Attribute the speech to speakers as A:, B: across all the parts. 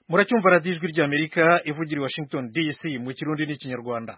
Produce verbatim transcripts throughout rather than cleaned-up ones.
A: muracyumva radiyo ijwi ry'Amerika ivugira i Washington D C mu Kirundi n'Ikinyarwanda.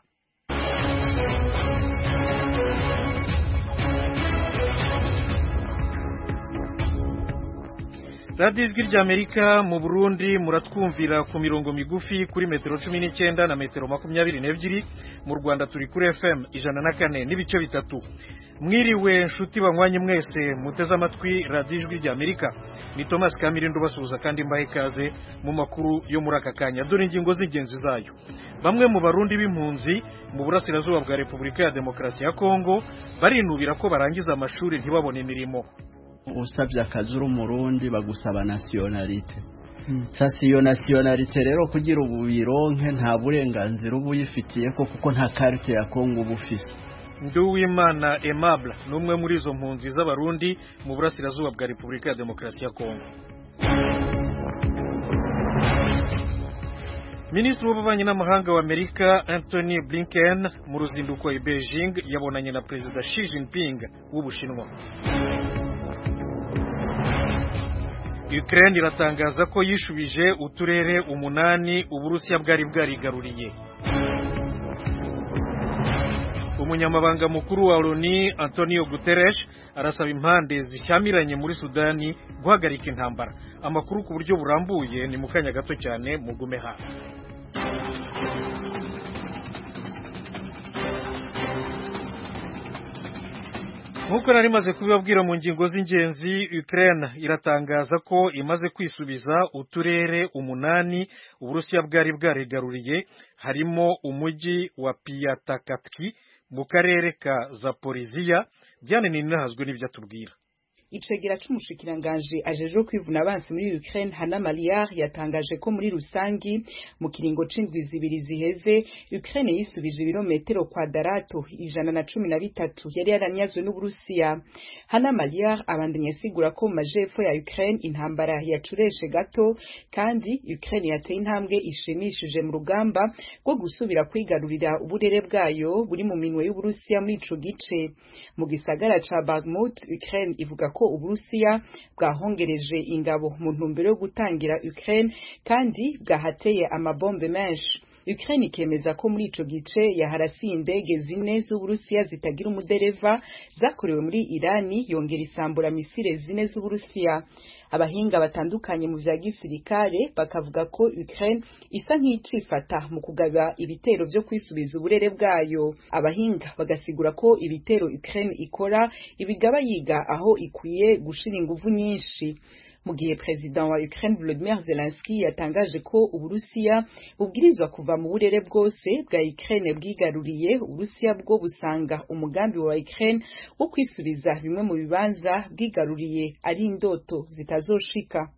A: radiyo ijwi ry'Amerika mu Burundi muratwumvira ku mirongo migufi kuri metero cumi n'icyenda na metero makumyabiri n'ebyiri, mu Rwanda turi kuri F M ijana na kane n'ibice bitatu. Mwiriwe nshuti banywanyi mwese muteze amatwi radiyo ijwi ry'Amerika, ni Thomas Kamirindo basuhuza kandi mbahe ikaze mu makuru yo muri aka kanya. Dore ingingo z'ingenzi zayo. Bamwe mu Barundi b'impunzi mu burasirazuba bwa Repubulika ya Demokarasi ya Kongo barinubira ko barangiza amashuri ntibabone imirimo.
B: Usabye akazi uri umurundi bagusaba nationalite. Hmm. Sasa iyo nationalite rero kugira ububironke nta burenganzira ubuyifitiye ko kuko nta carte ya Kongo bufise.
A: Nduwimana Aimable numwe muri izo mpunzi z'abarundi mu burasirazuba bwa Repubulika ya Demokarasi ya Kongo. Minisitiri w'ububanyi n'amahanga wa Amerika Anthony Blinken mu ruzinduko i Beijing yabonanye na Perezida Xi Jinping w'Ubushinwa. Ukraine iratangaza ko yishubije uturere umunani Uburusiya bwari bwarigaruriye. Umunyamabanga mukuru wa O N U Antonio Guterres arasaba impande zishyamiranye muri Sudani guhagarika intambara. Amakuru ku buryo burambuye ni mukanya gato cyane mugume hafi. Nkuko nari maze kubibabwira mu ngingo z'ingenzi, Ukraine iratangaza ko imaze kwisubiza uturere umunani Uburusiya bwari bwarigaruriye, harimo umujyi wa Piatakatki mu karere ka Zaporizhia. Diane Ninahazwe n'ibyo atubwira.
C: Icegera c'umushikiranganje ajeje kwivuna abansi muri Ukraine Hana Maliar yatangaje ko muri rusangi mu kiringo c'indwi zibiri ziheze Ukraine yisubije ibirometero kwadarato ijana na cumi na bitatu yari yaranyazwe n'Uburusiya. Hana Maliar abandanya asigura ko mu majepfo ya Ukraine intambara yacureshe gato kandi Ukraine yateye intambwe ishimishije mu rugamba rwo gusubira kwigarurira uburere bwayo buri mu minwe y'Uburusiya muri ico gice. Mu gisagara ca Bakhmut Ukraine ivuga ko Uburusiya bwahongereje ingabo mu ntumbero yo gutangira Ukraine kandi bwahateye amabombe menshi. Ukraine ikemeza ko muri ico gice yaharasiye indege zine z'Uburusiya zitagira umudereva zakorewe muri Irani, yongera isambura misile zine z'Uburusiya. Abahinga batandukanye mu vya gisirikare bakavuga ko Ukraine isa nk'icifata mu kugaba ibitero vyo kwisubiza uburere bwayo. Abahinga bagasigura ko ibitero Ukraine ikora ibigaba yiga aho ikwiye gushira inguvu nyinshi. Mu gihe President wa Ukraine Volodymyr Zelensky yatangaje ko Uburusiya bubwirizwa kuva mu burere bwose bwa Ukraine bwigaruriye, Uburusiya bwo busanga umugambi wa Ukraine wo kwisubiza bimwe mu bibanza bwigaruriye ari indoto zitazoshika.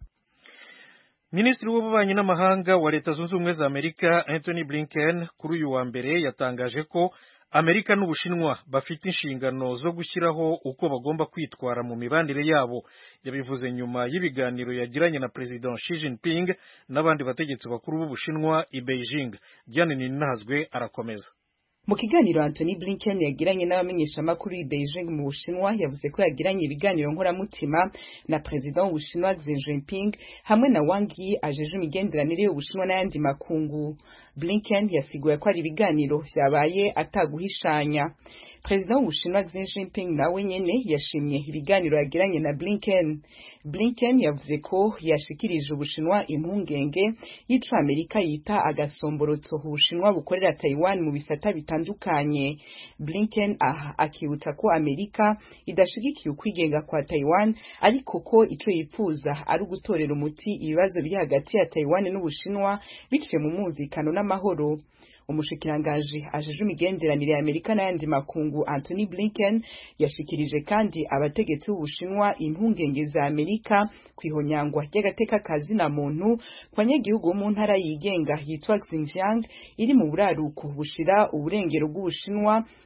A: Minisitiri w'ububanyi n'amahanga wa Leta Zunze Ubumwe za Amerika Anthony Blinken kuri uyu wa mbere yatangaje ko Amerika n'Ubushinwa bafite inshingano zo gushyiraho uko bagomba kwitwara mu mibanire yabo. Yabivuze nyuma y'ibiganiro yagiranye na President Xi Jinping n'abandi bategetsi bakuru b'Ubushinwa i Beijing. Diane Ninahazwe arakomeza.
C: Mu kiganiro Anthony Blinken yagiranye n'abamenyesha makuru i Beijing mu Bushinwa yavuze ko yagiranye ibiganiro nkoramutima na President w'Ubushinwa Xi Jinping hamwe na Wang Yi ajeje imigenderanire y'Ubushinwa n'ayandi makungu. Blinken yasiguye ko ari ibiganiro vyabaye ataguhishanya. President w'Ubushinwa Xi Jinping nawe nyene yashimye ibiganiro yagiranye na Blinken. Blinken yavuze ko yashikirije Ubushinwa impungenge y'ico Amerika yita agasomborotso Ubushinwa bukorera Taiwan mu bisata bitandukanye. Blinken ah, akibutsa ko Amerika idashigikiye ukwigenga kwa Taiwan, ariko ko ico yifuza ari ugutorera umuti ibibazo biri hagati ya Taiwan n'Ubushinwa biciye mu mwumvikano n'amahoro. Umushikirangaje ajeje imigenderanire ya Amerika n'ayandi makungu Anthony Blinken yashikirije kandi abategetsi b'Ubushinwa impungenge za Amerika kwihonyangwa ry'agateka kazi na muntu kwanyagihugu mu ntara yigenga yitwa Xinjiang iri mu buraruko bushira uburengero bw'Ubushinwa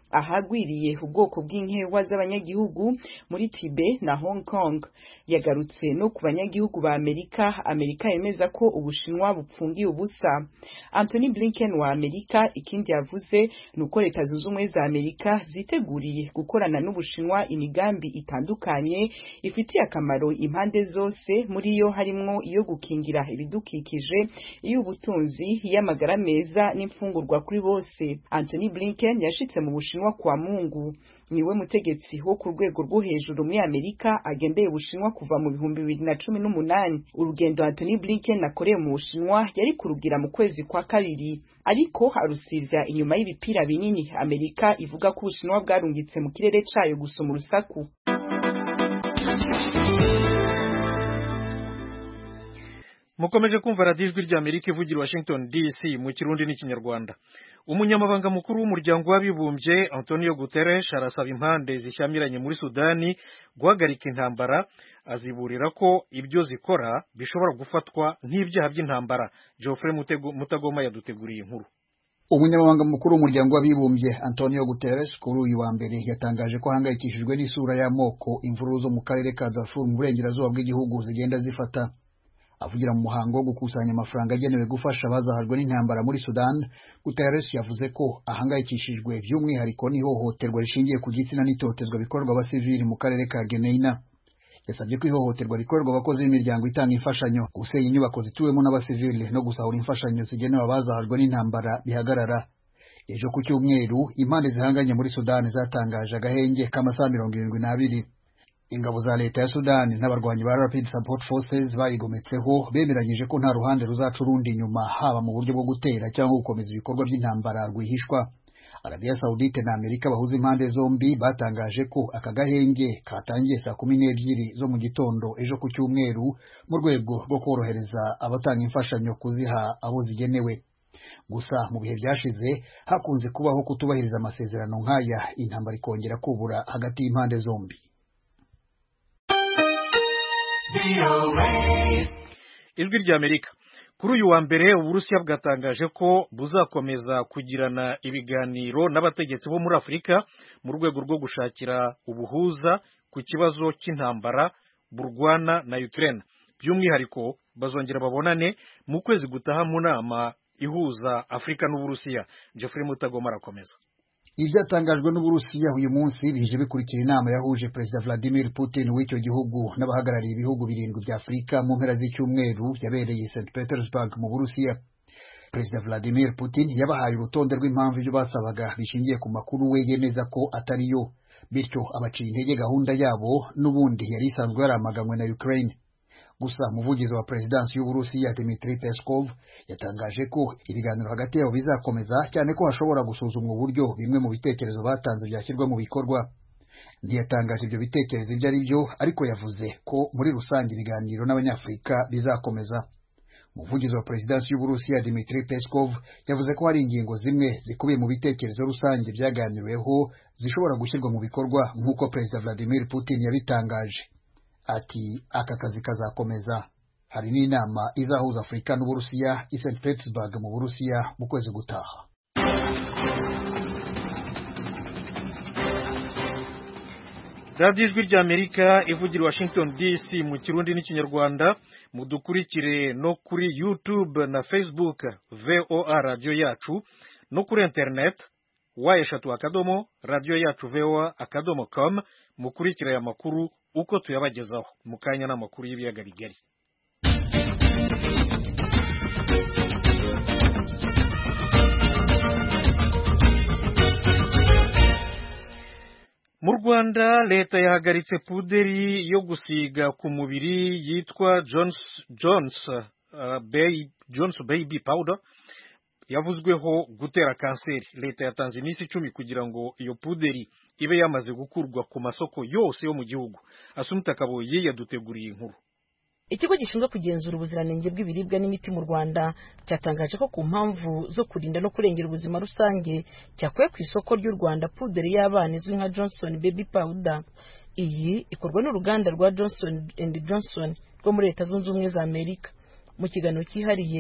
C: ahagwiriye ubwoko bw'inkewa z'abanyagihugu muri Tibet na Hong Kong. Yagarutse no ku banyagihugu ba Amerika Amerika yemeza ko Ubushinwa bupfungiye ubusa. Anthony Blinken wa Amerika ikindi yavuze nuko Leta Zunze Ubumwe za Amerika ziteguriye gukorana n'Ubushinwa imigambi itandukanye ifitiye akamaro impande zose, muri yo harimwo iyo gukingira ibidukikije, iy'ubutunzi, y'amagara meza n'imfungurwa kuri bose. Anthony Blinken yashitse mu Bushinwa kwa Mungu. Niwe mutegetsi wo ku rwego rwo hejuru muri Amerika agendeye Ubushinwa kuva mu bihumbi bibiri na cumi n'umunani. Urugendo Anthony Blinken akoreye mu Bushinwa yari kurugira mu kwezi kwa kabiri, ariko arusivya inyuma y'ibipira binini Amerika ivuga ko Ubushinwa bwarungitse mu kirere cayo gusoma urusaku.
A: Mukomeje kumva radiyo ijwi rya Amerika ivugira Washington D C mu Kirundi n'Ikinyarwanda. Umunyamabanga mukuru w'umuryango w'abibumbye Antonio Guterres arasaba impande zishyamiranye muri Sudani guhagarika intambara, aziburira ko ibyo zikora bishobora gufatwa nk'ibyaha by'intambara. Geoffrey Mutagoma yaduteguriye inkuru.
D: Umunyamabanga mukuru w'umuryango w'abibumbye Antonio Guterres kuri uyu wa mbere yatangaje ko hangayikishijwe n'isura y'amoko imvururu zo mu karere ka Darfur mu burengerazuba bw'igihugu zigenda zifata. Avugira mu muhango wo gukusanya amafaranga agenewe gufasha abazahajwe n'intambara muri Sudan, Guterres yavuze ko ahangayikishijwe by'umwihariko n'ihohoterwa rishingiye ku gitsina n'itotezwa bikorwa abasivili mu karere ka Geneina. Yasabye ko ihohoterwa rikorwa abakozi b'imiryango itanga imfashanyo, gusenya inyubako zituwemo n'abasivili no gusahura imfashanyo zigenewe abazahajwe n'intambara bihagarara. Ejo ku cyumweru impande zihanganye muri Sudan zatangaje agahenge k'amasaha mirongo irindwi n'abiri. Ingabo za leta ya Sudan n'abarwanyi ba Rapid Support Forces bayigometseho bemeranyije ko nta ruhande ruzaca urundi inyuma, haba mu buryo bwo gutera cyangwa gukomeza ibikorwa by'intambara rwihishwa. Arabia Saudite na Amerika bahuza impande zombi batangaje ko aka gahenge katangiye saa kumi n'ebyiri zo mu gitondo ejo ku cyumweru mu rwego rwo korohereza abatanga imfashanyo kuziha abo zigenewe. Gusa mu bihe byashize hakunze kubaho kutubahiriza amasezerano nk'aya, intambara ikongera kubura hagati y'impande zombi.
A: Ijwi rya Amerika. Kuri uyu wa mbere Uburusiya bwatangaje ko buzakomeza kugirana ibiganiro n'abategetsi bo muri Afurika mu rwego rwo gushakira ubuhuza ku kibazo cy'intambara burwana na Ukraine. By'umwihariko bazongera babonane mu kwezi gutaha mu nama ihuza Afurika n'Uburusiya. Geoffrey Mutagoma arakomeza.
D: Ibyatangajwe n'Uburusiya uyu munsi bije bikurikira inama yahuje Perezida Vladimir Putin w'icyo gihugu n'abahagarariye ibihugu birindwi bya Afurika mu mpera z'icyumweru yabereye Saint Petersburg mu Burusiya. Perezida Vladimir Putin yabahaye urutonde rw'impamvu ibyo basabaga bishingiye ku makuru we yemeza ko atariyo, bityo abaciye intege gahunda yabo n'ubundi yari isanzwe yaramaganywe na Ukraine. Gusa umuvugizi wa Perezidansi y'Uburusiya Dmitry Peskov yatangaje ko ibiganiro hagati yabo bizakomeza, cyane ko hashobora gusuzumwa uburyo bimwe mu bitekerezo batanze byashyirwa mu bikorwa. Ntiyatangaje ibyo bitekerezo ibyo ari byo, ariko yavuze ko muri rusange ibiganiro n'Abanyafurika bizakomeza. Umuvugizi wa Perezidansi y'Uburusiya Dmitry Peskov yavuze ko hari ingingo zimwe zikubiye mu bitekerezo rusange byaganiriweho zishobora gushyirwa mu bikorwa nk'uko Perezida Vladimir Putin yabitangaje. Ati aka kazi kazakomeza. Hari n'inama izahuza Afurika n'Uburusiya i Saint Petersburg mu Burusiya mu kwezi gutaha.
A: Radio Ijwi rya Amerika ivugira Washington D C mu Kirundi n'Ikinyarwanda. Mudukurikire no kuri YouTube na Facebook V O A Radio Yacu, no kuri internet wa eshatu akadomo radio yacu V O A akadomo com. Mukurikire aya makuru uko tuyabagezaho mu kanya n'amakuru y'ibiyaga bigari. Mu Rwanda leta yahagaritse puderi yo gusiga ku mubiri yitwa Jones Jones uh, Bay Jones Baby Powder yavuzweho gutera kanseri. Leta yatanze iminsi icumi kugira ngo iyo puderi ibe yamaze gukurwa ku masoko yose yo mu gihugu. Asumta Kaboyi yaduteguriye inkuru.
E: Ikigo gishinzwe kugenzura ubuziranenge bw'ibiribwa n'imiti mu Rwanda cyatangaje ko ku mpamvu zo kurinda no kurengera ubuzima rusange cyakuye ku isoko ry'u Rwanda puderi y'abana izwi nka Johnson Baby Powder. Iyi ikorwa n'uruganda rwa Johnson and Johnson rwo muri Leta Zunze Ubumwe za Amerika. Mu kiganiro cyihariye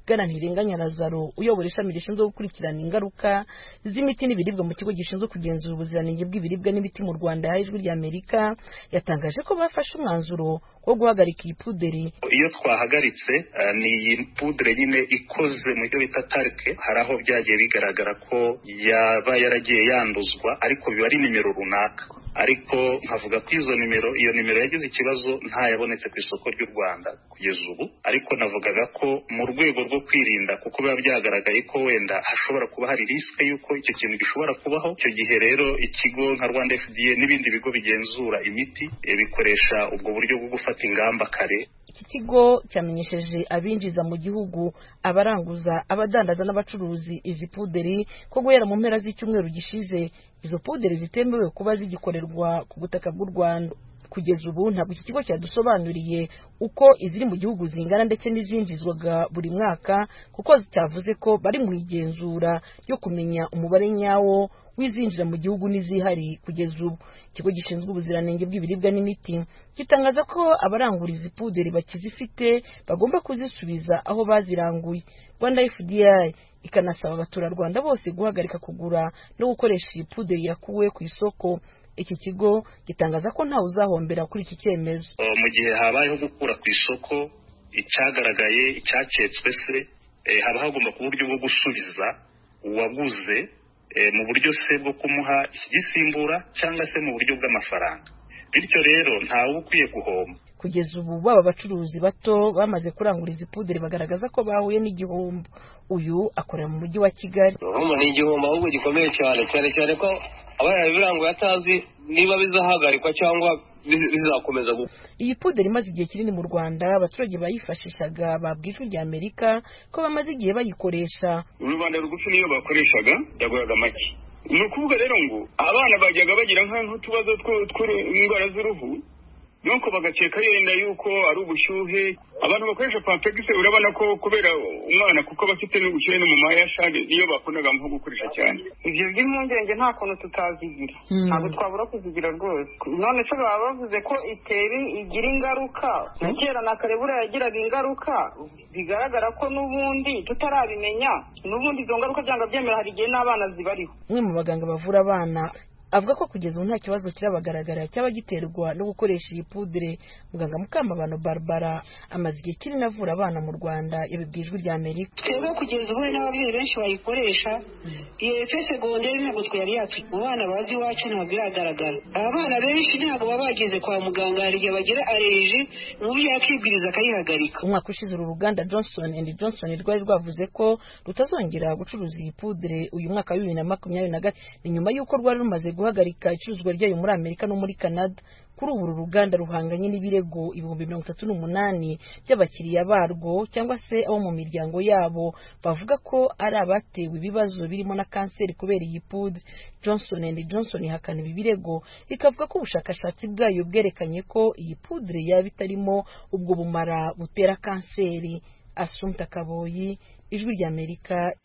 E: Bwana Ntirenganya Lazaro uyobora ishami rishinzwe gukurikirana ingaruka z'imiti n'ibiribwa mu kigo gishinzwe kugenzura ubuziranenge bw'ibiribwa n'imiti mu Rwanda ya Ijwi ry'Amerika yatangaje ko bafashe umwanzuro wo guhagarika iyi puderi.
F: Iyo twahagaritse uh, ni iyi pudere nyine ikoze mu byo bita tarike, hari aho byagiye bigaragara ko yaba yaragiye yanduzwa ariko biba ari nimero runaka, ariko nkavuga ko izo nimero iyo nimero yagize ikibazo nta yabonetse ku isoko ry'u Rwanda kugeza ubu, ariko navugaga ko mu rwego rwo kwirinda kuko biba byagaragaye ko wenda hashobora kuba hari risk yuko icyo kintu gishobora kubaho, icyo gihe rero ikigo nka Rwanda F D A n'ibindi bigo bigenzura imiti e, bikoresha ubwo buryo bwo gufata ingamba kare.
E: Iki kigo cyamenyesheje abinjiza mu gihugu, abaranguza, abadandaza n'abacuruzi izi puderi ko guhera mu mpera z'icyumweru gishize izo puderi zitemewe kuba zigikorerwa ku butaka bw'u Rwanda. Kugeza ubu ntabwo iki kigo cyadusobanuriye uko iziri mu gihugu zingana ndetse n'izinjizwaga buri mwaka, kuko cyavuze ko bari mu igenzura ryo kumenya umubare nyawo wizinjira mu gihugu n'izihari kugeza ubu. Ikigo gishinzwe ubuziranenge bw'ibiribwa n'imiti gitangaza ko abarangura izi puderi bakizifite bagomba kuzisubiza aho baziranguye. Rwanda F D A ikanasaba abaturarwanda bose guhagarika kugura no gukoresha iyi puderi yakuwe ku isoko. Iki kigo gitangaza ko ntawe uzahombera kuri iki cyemezo.
F: Mu gihe habayeho gukura ku isoko icyagaragaye icyaketswe se e, haba hagomba ku buryo bwo gusubiza uwaguze e, mu buryo se bwo kumuha igisimbura cyangwa se mu buryo bw'amafaranga, bityo rero ntawe ukwiye guhomba.
E: Kugeza ubu baba abacuruzi bato bamaze kurangura izi puderi bagaragaza ko bahuye n'igihombo. Uyu akorera mu mujyi wa Kigali.
G: Urumva ni igihombo ahubwo gikomeye cyane cyane cyane ko abana biranguye atazi niba bizahagarikwa cyangwa bizakomeza gukora.
E: Iyi puderi imaze igihe kinini mu Rwanda, abaturage bayifashishaga babwije Ijwi ry'Amerika ko bamaze igihe bayikoresha.
H: Rubanda rugufi niyo bakoreshaga yagoraga make. Ni ukuvuga rero ngo abana bajyaga bagira nk'utubazo tw'indwara z'uruhu, nuko bagakeka yenda yuko ari ubushyuhe. Abantu bakoresha pampegise urabona ko kubera umwana kuko bafite n'ubushyuhe no mu mayashage niyo bakundaga nko gukoresha cyane.
I: Ivyo by'impungenge nta kuntu tutazigira, ntabwo twabura kuzigira rwose. None se baba bavuze ko iteri igira ingaruka, kera na kare buriya yagiraga ingaruka, bigaragara ko n'ubundi tutarabimenya, n'ubundi izo ngaruka byanga byemera hari igihe n'abana zibariho.
E: Umwe mu baganga bavura abana avuga ko kugeza ubu nta kibazo kirabagaragara cyaba giterwa no gukoresha iyi pudere. Muganga Mukamabano Barbara amaze igihe kinini avura abana mu Rwanda yabibwiye Ijwi ry'Amerika.
J: Twebwe kugeza ubu n'ababyeyi benshi bayikoresha, iyo efe segonderi ntabwo twari yatwi mu bana bazi iwacu ntabwo iragaragara. Abana benshi ntabwo baba bageze kwa muganga, hari igihe bagira alerji ubu yakibwiriza akayihagarika.
E: Umwaka ushize uru ruganda Johnson and Johnson rwari rwavuze ko rutazongera gucuruza iyi pudere uyu mwaka wa bibiri na makumyabiri na gatatu, ni nyuma y'uko rwari rumaze guhagarika icuruzwa ryayo muri Amerika no muri Canada. Kuri ubu uru ruganda ruhanganye n'ibirego ibihumbi mirongo itatu n'umunani by'abakiriya barwo cyangwa se abo mu miryango yabo bavuga ko ari abatewe ibibazo birimo na kanseri kubera iyi pudre. Johnson and Johnson ihakana ibi birego, ikavuga ko ubushakashatsi bwayo bwerekanye ko iyi pudre yaba itarimo ubwo bumara butera kanseri. Assumpta Kaboyi, Ijwi ry'Amerika.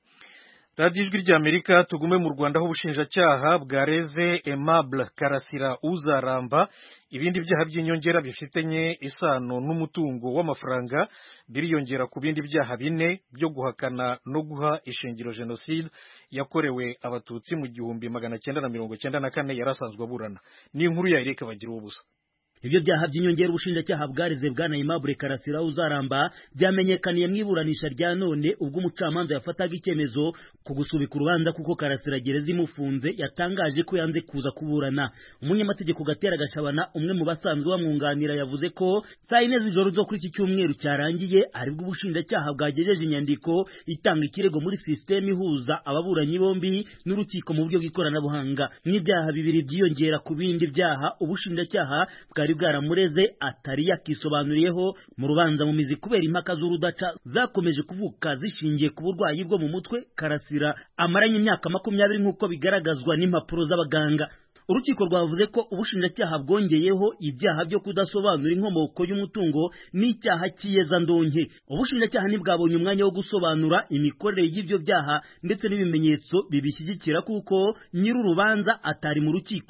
A: Radio Ijwi ry'Amerika. Tugume mu Rwanda aho ubushinjacyaha bwareze Aimable Karasira Uzaramba ibindi byaha by'inyongera bifitanye isano n'umutungo w'amafaranga biriyongera ku bindi byaha bine byo guhakana no guha ishingiro jenoside yakorewe abatutsi mu gihumbi magana cyenda na mirongo cyenda na kane yarasanzwe aburana. Ni inkuru ya Eric Bagira ubusa.
K: Ibyo byaha by'inyongera ubushinjacyaha bwareze bwana Aimable Karasira Uzaramba byamenyekaniye mu iburanisha rya none ubwo umucamanza yafataga icyemezo ku gusubika urubanza kuko Karasira gereza imufunze yatangaje ko yanze kuza kuburana. Umunyamategeko Gatera Gashabana umwe mu basanzwe bamwunganira yavuze ko saa ine z'ijoro zo kuri iki cyumweru cyarangiye aribwo ubushinjacyaha bwagejeje inyandiko itanga ikirego muri system ihuza ababuranyi bombi n'urukiko mu buryo bw'ikoranabuhanga. N'ibyaha bibiri byiyongera ku bindi byaha ubushinjacyaha bwari bwaramureze atari yakisobanuriyeho mu rubanza mu mizi kubera impaka z'urudaca zakomeje kuvuka zishingiye ku burwayi bwo mu mutwe Karasira amaranye imyaka makumyabiri nk'uko bigaragazwa n'impapuro z'abaganga. Urukiko rwavuze ko ubushinjacyaha bwongeyeho ibyaha byo kudasobanura inkomoko y'umutungo n'icyaha cy'iyeza ndonke. Ubushinjacyaha ntibwabonye umwanya wo gusobanura imikorere y'ibyo byaha ndetse n'ibimenyetso bibishyigikira kuko nyiri urubanza atari mu rukiko.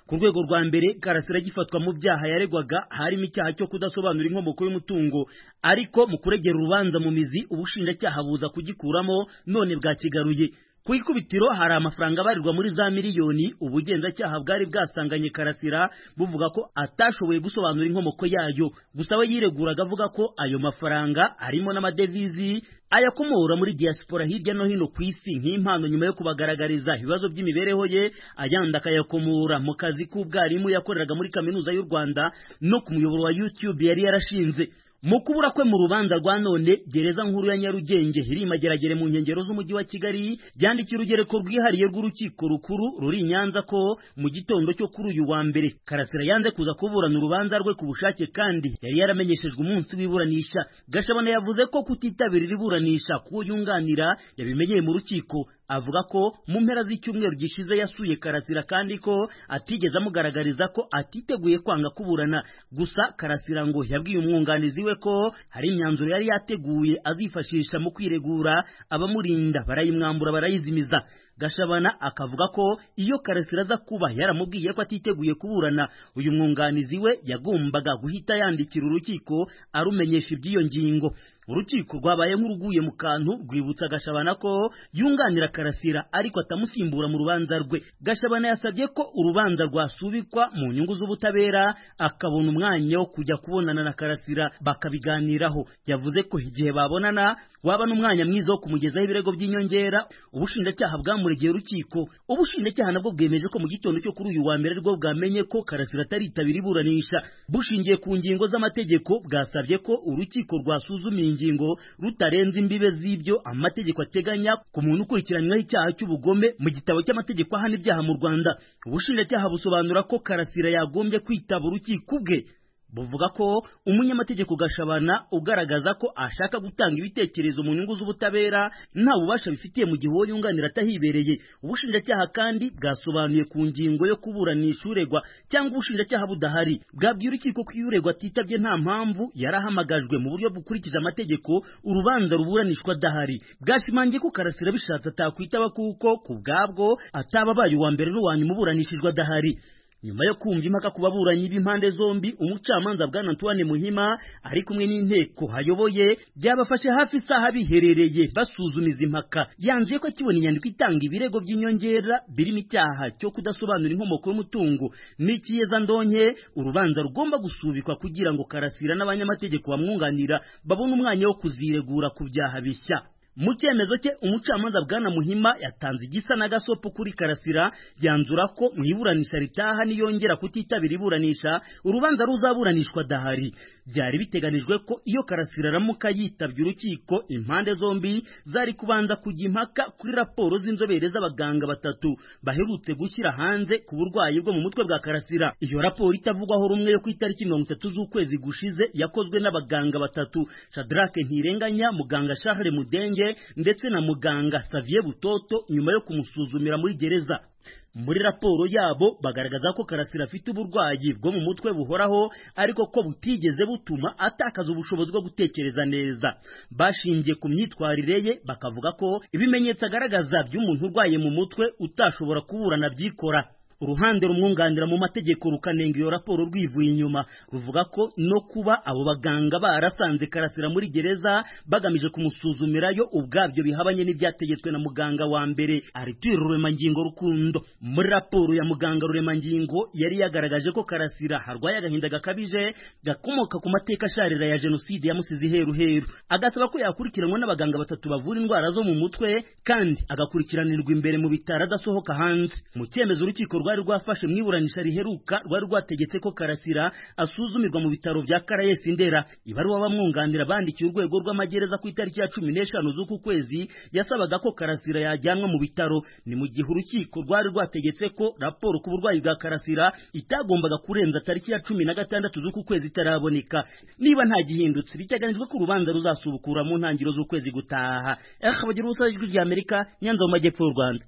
K: ku rwego rwa mbere Karasira gifatwa mu byaha yaregwaga harimo icyaha cyo kudasobanura inkomoko y'umutungo, ariko mu kuregera urubanza mu mizi ubushinjacyaha buza kugikuramo none bwakigaruye. Ku ikubitiro hari amafaranga barirwa muri za miliyoni ubugenzacyaha bwari bwasanganye Karasira buvuga ko atashoboye gusobanura inkomoko yayo, gusa we yireguraga avuga ko ayo mafaranga arimo n'amadevizi ayakomora muri diaspora hirya no hino ku isi nk'impano nyuma yo kubagaragariza ibibazo by'imibereho ye, ayandi akayakomora mu kazi k'ubwarimu yakoreraga muri kaminuza y'u Rwanda no ku muyoboro wa YouTube yari yarashinze. Mu kubura kwe mu rubanza rwa none, gereza nkuru ya Nyarugenge iri mageragere mu nkengero z'umujyi wa Kigali byandikira urugereko rwihariye rw'urukiko rukuru ruri Nyanza ko mu gitondo cyo kuri uyu wa mbere Karasira yanze kuza kuburana urubanza rwe ku bushake kandi yari yaramenyeshejwe umunsi w'iburanisha. Gashabana yavuze ko kutitabira iburanisha kuwo yunganira yabimenyeye mu rukiko, avuga ko mu mpera z'icyumweru gishize yasuye Karasira kandi ko atigeze amugaragariza ko atiteguye kwanga kuburana. Gusa Karasira ngo yabwiye umwunganizi we ko hari imyanzuro yari yateguye azifashisha mu kwiregura, abamurinda barayimwambura barayizimiza. Gashabana akavuga ko iyo Karasira aza kuba yaramubwiye ko atiteguye kuburana, uyu mwunganizi we yagombaga guhita yandikira urukiko arumenyesha iby'iyo ngingo. Urukiko rwabaye nk'uruguye mu kantu rwibutsa Gashabana ko yunganira Karasira ariko atamusimbura mu rubanza rwe. Gashabana yasabye ko urubanza rwasubikwa mu nyungu z'ubutabera akabona umwanya wo kujya kubonana na Karasira bakabiganiraho. Yavuze ko igihe babonana waba n'umwanya mwiza wo kumugezaho ibirego by'inyongera. Ubushinjacyaha bwamuregeye urukiko. Ubushinjacyaha nabwo bwemeje ko mu gitondo cyo kuri uyu wa mbere rwo bwamenye ko Karasira ataritabira iburanisha. Bushingiye ku ngingo z'amategeko bwasabye ko urukiko rwasuzuma ingingo rutarenze imbibe z'ibyo amategeko ateganya ku muntu ukurikiranyweho icyaha cy'ubugome mu gitabo cy'amategeko ahana ibyaha mu Rwanda. Ubushinjacyaha busobanura ko Karasira yagombye kwitaba urukiko bwe. Buvuga ko umunyamategeko Gashabana ugaragaza ko ashaka gutanga ibitekerezo mu nyungu z'ubutabera nta bubasha bifitiye mu gihe uwo yunganira atahibereye. Ubushinjacyaha kandi bwasobanuye ku ngingo yo kuburanisha uregwa cyangwa ubushinjacyaha budahari. Bwabwiye urukiko ko iyo uregwa atitabye nta mpamvu yarahamagajwe mu buryo bukurikije amategeko urubanza ruburanishwa adahari. Bwashimangiye ko Karasira bishatse atakwitaba kuko ku bwabwo atababaye uwa mbere n'uwa nyuma uburanishijwe adahari. Nyuma yo kumva impaka ku baburanyi b'impande zombi, umucamanza Bwana Antoine Muhima ari kumwe n'inteko hayoboye byabafashe hafi isaha biherereye basuzumiza impaka. Yanzuye ko akibona inyandiko itanga ibirego by'inyongera birimo icyaha cyo kudasobanura inkomoko y'umutungo n'ikiyeza ndonke urubanza rugomba gusubikwa kugira ngo Karasira n'abanyamategeko bamwunganira babone umwanya wo kuziregura ku byaha bishya. Mu cyemezo cye umucamanza Bwana Muhima yatanze igisa na gasopo kuri Karasira, yanzura ko mu iburanisha ritaha niyongera kutitabira iburanisha urubanza ruzaburanishwa dahari. Byari biteganijwe ko iyo Karasira ramuka yitabye urukiko impande zombi zari kubanza kujya impaka kuri raporo z'inzobere z'abaganga batatu baherutse gushyira hanze ku burwayi bwo mu mutwe bwa Karasira. Iyo raporo itavugwaho rumwe yo ku itariki mirongo itatu z'ukwezi gushize yakozwe n'abaganga batatu, Shadrack Ntirenganya, muganga Charles Mudenge ndetse na muganga Xavier Butoto nyuma yo kumusuzumira muri gereza. Muri raporo yabo bagaragaza ko Karasira afite uburwayi bwo mu mutwe buhoraho ariko ko butigeze butuma atakaza ubushobozi bwo gutekereza neza. Bashingiye ku myitwarire ye bakavuga ko ibimenyetso agaragaza by'umuntu urwaye mu mutwe utashobora kuburana byikora. Uruhande rumwunganira mu mategeko rukanenga iyo raporo rwivuye inyuma, ruvuga ko no kuba abo baganga barasanze Karasira muri gereza bagamije kumusuzumirayo ubwabyo bihabanye n'ibyategetswe na muganga wa mbere Arthur Ruremangingo Rukundo. Muri raporo ya muganga Ruremangingo yari yagaragaje ko Karasira harwaye agahinda gakabije gakomoka ku mateka asharira ya jenoside yamusize iheru heru, agasaba ko yakurikiranwa n'abaganga batatu bavura indwara zo mu mutwe kandi agakurikiranirwa imbere mu bitaro adasohoka hanze. Mu cyemezo urukiko rwari rwafashe mu iburanisha riheruka rwari rwategetse ko Karasira asuzumirwa mu bitaro bya Caraes Ndera. Ibaruwa bamwunganira bandikiye urwego rw'amagereza ku itariki ya cumi n'eshanu z'uku kwezi yasabaga ko Karasira yajyanwa mu bitaro. Ni mu gihe urukiko rwari rwategetse ko raporo ku burwayi bwa Karasira itagombaga kurenza tariki ya cumi na gatandatu z'uku kwezi itaraboneka. Niba nta gihindutse biteganijwe ko urubanza ruzasubukura mu ntangiriro z'ukwezi gutaha. Akabagira ubusa ijwi rya Amerika, Nyanza mu majyepfo y'u Rwanda.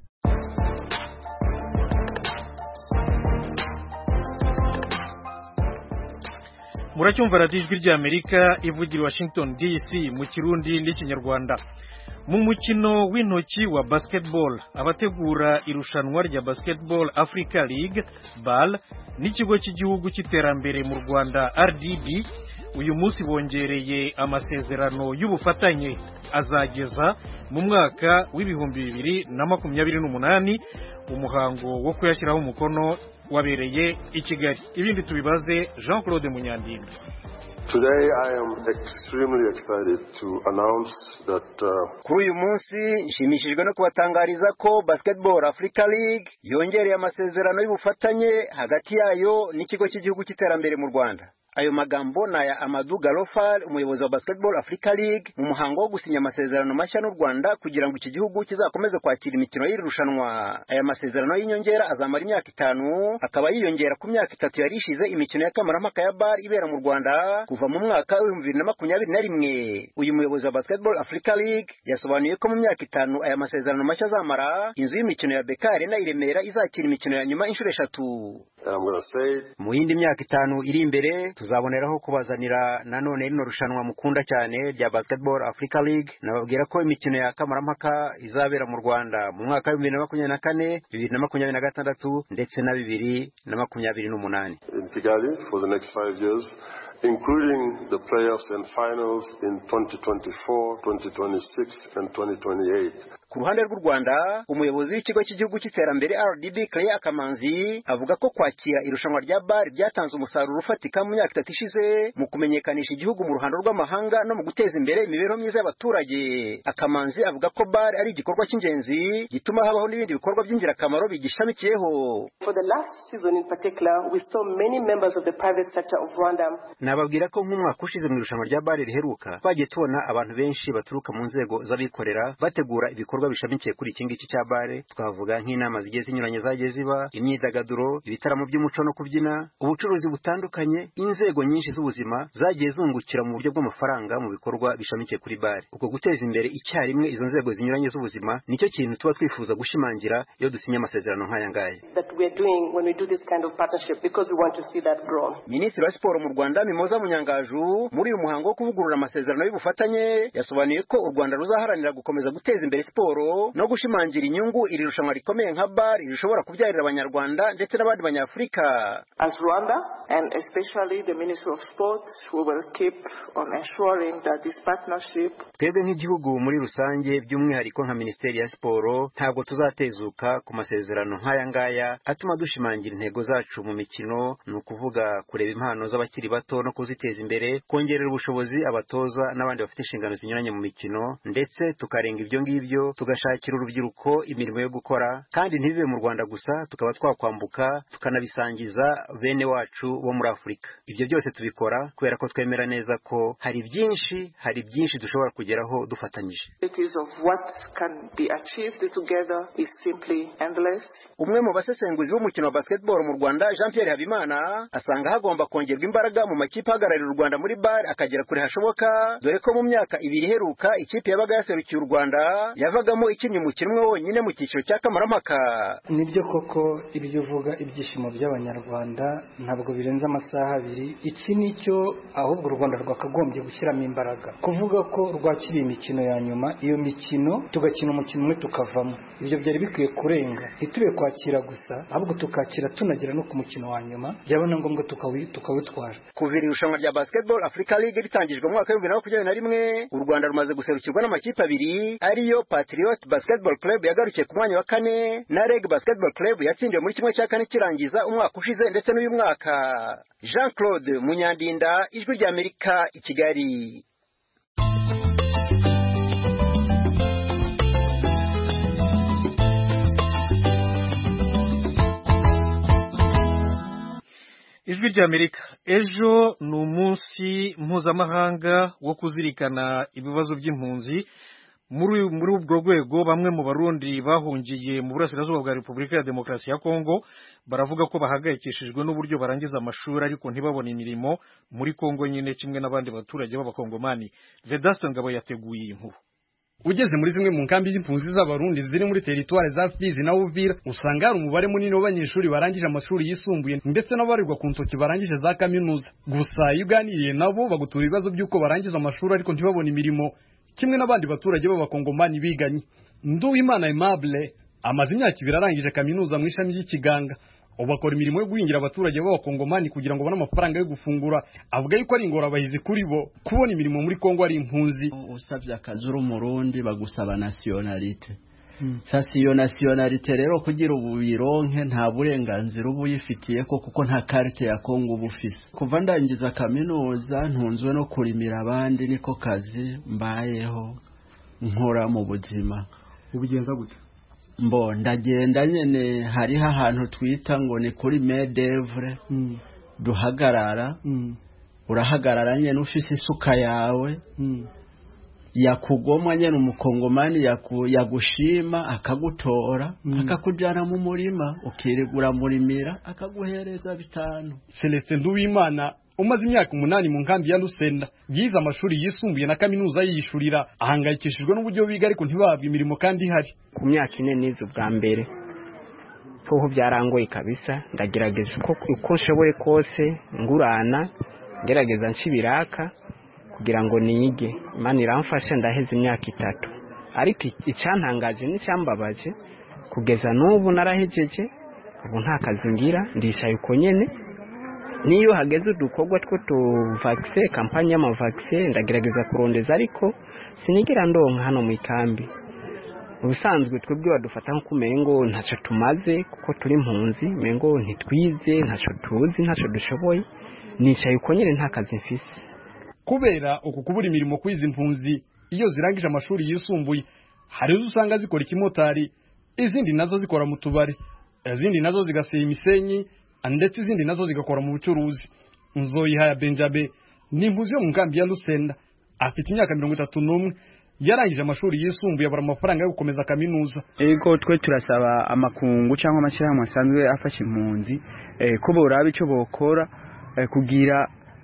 A: muracyumva radiyo ijwi ry'Amerika ivugira Washington D C mu kirundi n'ikinyarwanda. Mu mukino w'intoki wa basketball, abategura irushanwa rya Basketball Africa League B A L n'ikigo cy'igihugu cy'iterambere mu Rwanda R D B uyu munsi bongereye amasezerano y'ubufatanye azageza mu mwaka w'ibihumbi bibiri na makumyabiri n'umunani. Umuhango wo kuyashyiraho umukono wabereye i Kigali. Ibindi tubibaze Jean Claude Munyandinda.
L: Today I am extremely excited to announce that uh,
M: kuri uyu munsi nshimishijwe no kubatangariza ko Basketball Africa League yongereye amasezerano y'ubufatanye hagati yayo n'ikigo cy'igihugu cy'iterambere mu Rwanda. Ayo magambo na ya Amadou Galofal, umuyobozi wa Basketball Africa League, mu muhango wo gusinya amasezerano mashya n'u Rwanda kugira ngo iki gihugu kizakomeze kwakira imikino y'irushanwa. Aya masezerano y'inyongera azamara imyaka itanu, akaba yiyongera ku myaka itatu yari ishize imikino ya kamarampaka ya B A L ibera mu Rwanda kuva mu mwaka wa bibiri na makumyabiri na rimwe. Uyu muyobozi wa Basketball Africa League yasobanuye ko mu myaka itanu aya masezerano mashya azamara, inzu y'imikino ya Beka Arena i Remera izakira imikino ya nyuma inshuro eshatu. Mu yindi myaka itanu iri imbere tuzaboneraho kubazanira nanone rino rushanwa mukunda cyane rya Basketball Africa League. Nababwira ko imikino ya kamarampaka izabera mu Rwanda mu mwaka wa bibiri na makumyabiri na kane, bibiri na makumyabiri na gatandatu ndetse na bibiri na makumyabiri n'umunani.
L: In Kigali for the next five years, including the playoffs and finals in twenty twenty-four, twenty twenty-six and twenty twenty-eight.
M: Ku ruhande rw'u Rwanda, umuyobozi w'ikigo cy'igihugu cy'iterambere R D B Claire Akamanzi avuga ko kwakira irushanwa rya B A L byatanze umusaruro ufatika mu myaka itatu ishize mu kumenyekanisha igihugu mu ruhando rw'amahanga no mu guteza imbere imibereho myiza y'abaturage. Akamanzi avuga ko B A L ari igikorwa cy'ingenzi gituma habaho n'ibindi bikorwa by'ingirakamaro bigishamikiyeho.
N: For the last season in particular, we saw many members of the private sector of Rwanda.
M: Nababwira ko nk'umwaka ushize mu irushanwa rya B A L riheruka twagiye tubona abantu benshi baturuka mu nzego z'abikorera bategura ibikorwa bishamikiye kuri iki ngiki cya B A L. Twavuga nk'inama zigiye zinyuranye zagiye ziba, imyidagaduro, ibitaramo by'umuco no kubyina, ubucuruzi butandukanye. Inzego nyinshi z'ubuzima zagiye zungukira mu buryo bw'amafaranga mu bikorwa bishamikiye kuri B A L. Uko guteza imbere icyarimwe izo nzego zinyuranye z'ubuzima nicyo kintu tuba twifuza gushimangira iyo dusinya amasezerano nk'aya ngaya. Minisitiri wa Siporo mu Rwanda Mimoza Munyangaju muri uyu muhango wo kuvugurura amasezerano y'ubufatanye yasobanuye ko u Rwanda ruzaharanira gukomeza guteza imbere siporo no gushimangira inyungu iri rushanwa rikomeye nka B A L rishobora kubyarira abanyarwanda ndetse n'abandi banyafurika.
N: As Rwanda and especially the Ministry of Sports, we will keep on ensuring that this partnership.
M: Twebwe nk'igihugu muri rusange by'umwihariko nka Minisiteri ya Siporo ntabwo tuzatezuka ku masezerano nk'aya ngaya atuma dushimangira intego zacu mu mikino, ni ukuvuga kureba impano z'abakiri bato no kuziteza imbere, kongerera ubushobozi abatoza n'abandi bafite inshingano zinyuranye mu mikino, ndetse tukarenga ibyo ngibyo tugashakira urubyiruko imirimo yo gukora, kandi ntibibe mu Rwanda gusa, tukaba twakwambuka tukanabisangiza bene wacu bo muri Afurika. Ibyo byose tubikora kubera ko twemera neza ko hari byinshi hari byinshi dushobora kugeraho dufatanyije. Umwe mu basesenguzi b'umukino wa basketball mu Rwanda Jean Pierre Habimana asanga hagomba kongerwa imbaraga mu makipe ahagararira u Rwanda muri B A L akagera kure hashoboka, dore ko mu myaka ibiri iheruka ikipe yabaga yaserukiye u Rwanda yavagamo ikinnye umukino umwe wonyine mu cyiciro cya kamarampaka.
O: Nibyo koko ibyo uvuga, ibyishimo by'abanyarwanda ntabwo birenze amasaha abiri. Iki nicyo ahubwo u Rwanda rwakagombye gushyiramo imbaraga, kuvuga ko rwakiriye imikino ya nyuma, iyo mikino tugakina umukino umwe tukavamo. Ibyo byari bikwiye kurenga, ntitube kwakira gusa ahubwo tukakira tunagera no ku mukino wa nyuma, byabona ngombwa tukawitwara.
M: Kuva irushanwa rya Basketball Africa League ritangijwe mu mwaka wa bibiri na makumyabiri na rimwe, u Rwanda rumaze guserukirwa n'amakipe abiri ariyo Patriot Basketball Club yagarukiye ku mwanya wa kane na Reg Basketball Club yatsindiwe muri kimwe cya kane kirangiza umwaka ushize ndetse n'uyu mwaka. Jean Claude Munyandinda, Ijwi ry'Amerika, i Kigali.
A: Ijwi ry'Amerika. Ejo ni umunsi mpuzamahanga wo kuzirikana ibibazo by'impunzi. Muri muri ubwo rwego bamwe mu Barundi bahungiye mu burasirazuba bwa Repubulika ya Demokarasi ya Kongo baravuga ko bahangayikishijwe n'uburyo barangiza amashuri ariko ntibabone imirimo muri Kongo nyine kimwe n'abandi baturage b'abakongomani. Vedaste Ngabo yateguye inkuru.
P: ugeze muri zimwe mu nkambi z'impunzi z'abarundi ziri muri teritware za Fizi na Uvira usanga hari umubare munini w'abanyeshuri barangije amashuri yisumbuye ndetse n'abarirwa ku ntoki barangije za kaminuza. Gusa iyo uganiriye nabo bagutura ibibazo by'uko barangiza amashuri ariko ntibabone imirimo kimwe n'abandi baturage b'abakongomani biganye. Nduwimana Aimable amaze imyaka ibiri arangije kaminuza mu ishami ry'ikiganga, ubu akora imirimo yo guhingira abaturage b'abakongomani kugira ngo babone amafaranga yo gufungura. Avuga yuko ari ingorabahizi kuri bo kubona imirimo muri Kongo ari impunzi.
B: Usabye akazi uri umurundi bagusaba nationalite. Hmm. Sasa iyo nationalite rero kugira ububironke nta burenganzira ubu yifitiye ko kuko nta carte ya Kongo bufise. Kuva ndangiza kaminuza ntunzwe no kurimira abandi niko kazi mbayeho nkora mu buzima.
Q: Ubigenza gute?
B: Mbo ndagenda nyene hariho ahantu twita ngo ni kuri medevre mm. duhagarara mm. urahagarara nyene ufise isuka yawe mm. yakugomwa nyene umukongomani yaku, yagushima akagutora mm. akakujana mu murima ukirigura murimira akaguhereza bitanu.
P: Celestin Nduwimana umaze imyaka umunani mu nkambi ya Lusenda yize amashuri yisumbuye na kaminuza yishurira ahangayikishijwe n'uburyo biga ariko ntibabwe imirimo kandi hari.
R: Ku myaka ine nizo bwa mbere ho byarangoye kabisa, ndagerageza uko uko nshoboye kose ngurana ngerageza nshibiraka kugira ngo nige. Imana iramfasha ndaheze imyaka itatu, ariko icyantangaje n'icyambabaje kugeza n'ubu narahejeje, ubu nta kazi ngira ndishaye uko nyene. Niyo hageze udukorwa two tu vaccine kampanye y'ama vaccine ndagerageza kurondeza ariko sinigira ndonka hano mu ikambi. Ubusanzwe twebwe badufata nko kumengo ntaco tumaze kuko turi impunzi, mengo ntitwize ntaco tuzi ntaco dushoboye, nicaye uko nyene nta kazi mfise.
P: Kubera uku kubura imirimo kwiza impunzi iyo zirangije amashuri yisumbuye hari usanga zikora ikimotari, izindi nazo zikora mu tubari, izindi nazo zigaseye imisenyi ndetse izindi nazo zigakora mu bucuruzi. Nzoyihaya Benjabe ni impunzi yo mu nkambi ya Lusenda, afite imyaka mirongo itatu n'umwe, yarangije amashuri yisumbuye abara amafaranga yo gukomeza kaminuza.
Q: Ego twe turasaba amakungu cyangwa amashyirahamwe asanzwe afasha impunzi eh, ko boraba icyo bokora eh, kugira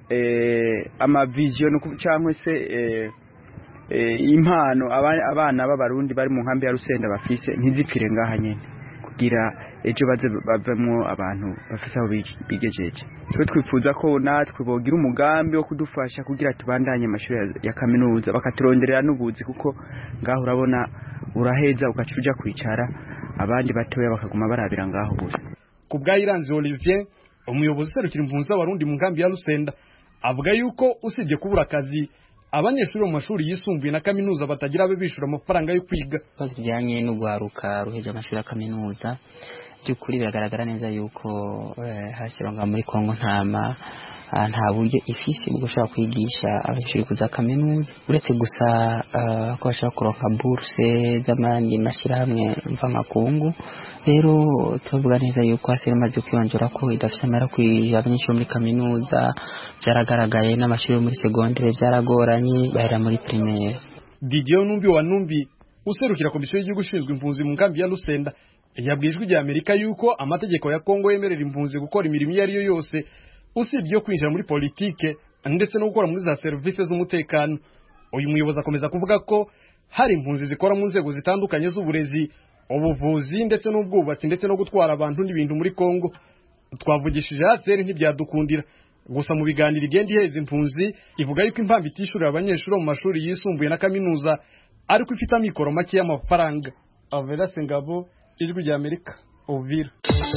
Q: eh, amavision cyangwa se eh, eh, impano abana b'abarundi bari mu nkambi ya Lusenda bafise ntizipfire ngaha nyene kugira ejo baze bavemo abantu bafise aho bigejeje. Twe twifuza ko natwe bogira umugambi wo kudufasha kugira tubandanye amashuri ya kaminuza bakaturonderera n'ubuzi kuko ngaho urabona uraheza ukacuja kwicara abandi batoya bakaguma barabira ngaho gusa.
P: Ku bwa Iranzi Olivier umuyobozi serukira impunzi z'abarundi mu nkambi ya Lusenda avuga yuko usibye kubura akazi abanyeshuri mu mashuri yisumbuye na kaminuza batagira abe bishura amafaranga yo kwiga.
S: Bijyanye n'ugwaruka ruheje amashuri ya kaminuza by'ukuri biragaragara neza yuko eh, hashironga muri Kongo ntama nta buryo ifisi bwo gushaka kwigisha abanyeshuri kuza kaminuza uretse gusa uh, ko bashaka kuronka bourse z'amandi mashirahamwe mva makungu. Rero tuvuga neza yuko hasira maze kwiyongera ko idafite amara kwiga abanyeshuri muri kaminuza byaragaragaye n'amashuri muri secondaire byaragoranye bahera muri primaire.
P: Didier Numbi wa Numbi userukira komisiyo y'igihugu ishinzwe impunzi mu nkambi ya Lusenda yabwijwe rya Amerika yuko amategeko ya Kongo yemerera impunzi gukora imirimo iyo ari yo yose usibye yo kwinjira muri politike ndetse no gukora muri za service z'umutekano. Uyu muyobozi akomeza kuvuga ko hari impunzi zikora mu nzego zitandukanye z'uburezi, ubuvuzi ndetse n'ubwubatsi ndetse no gutwara abantu n'ibintu muri Kongo. Twavugishije haseri ntibyadukundira gusa mu biganiro igenda iheza impunzi ivuga yuko impamvu itishurira abanyeshuri mu mashuri yisumbuye na kaminuza ariko ifite amikoro make y'amafaranga. Avera Sengabo, Ijwi rya Amerika, Uvira.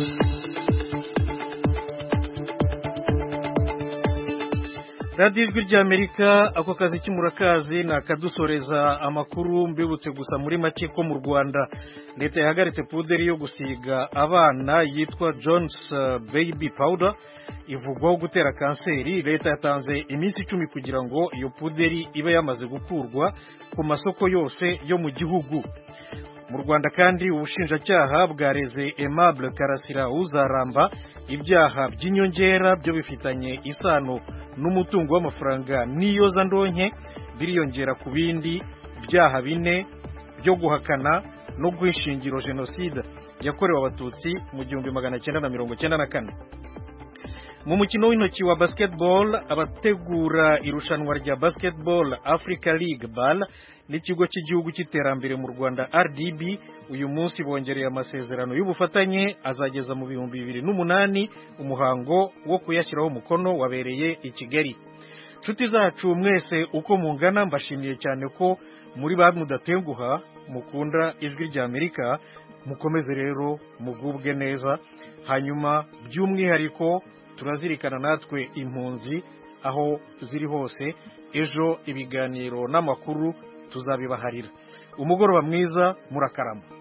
A: Radio Ijwi rya Amerika, ako kazi kimurakazi na kadusoreza amakuru mbibutse gusa muri make ko mu Rwanda leta yahagaritse puderi yo gusiga abana yitwa Jones uh, Baby Powder ivugwaho gutera kanseri. Leta yatanze iminsi icumi kugira ngo iyo puderi ibe yamaze gukurwa ku masoko yose yo mu gihugu. Mu Rwanda kandi ubushinjacyaha bwareze Aimable Karasira Uzaramba ibyaha by'inyongera byo bifitanye isano n'umutungo w'amafaranga n'iyoza ndonke biriyongera ku bindi byaha bine byo guhakana no guhishingiro jenoside yakorewe abatutsi mu gihumbi magana cyenda na mirongo cyenda na kane. Mu mukino w'intoki wa basketball abategura irushanwa rya Basketball Africa League B A L n'ikigo cy'igihugu cy'iterambere mu Rwanda R D B uyu munsi bongereye amasezerano y'ubufatanye azageza mu bihumbi bibiri n'umunani. Umuhango wo kuyashyiraho umukono wabereye i Kigali. Nshuti zacu mwese uko mungana, mbashimiye cyane ko muri ba mudatenguha mukunda ijwi rya Amerika. Mukomeze rero mugubwe neza, hanyuma by'umwihariko turazirikana natwe impunzi aho ziri hose. Ejo ibiganiro n'amakuru tuzabibaharira. Umugoroba mwiza, murakarama.